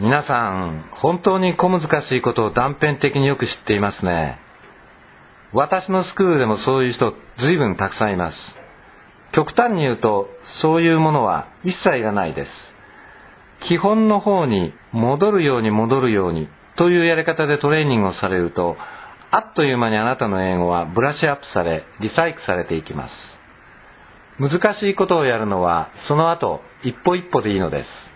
皆さん、本当に小難しいことを断片的によく知っていますね。私のスクールでもそういう人随分たくさんいます。極端に言うと、そういうものは一切いらないです。基本の方に戻るようにというやり方でトレーニングをされると、あっという間にあなたの英語はブラッシュアップされ、リサイクルされていきます。難しいことをやるのはその後一歩一歩でいいのです。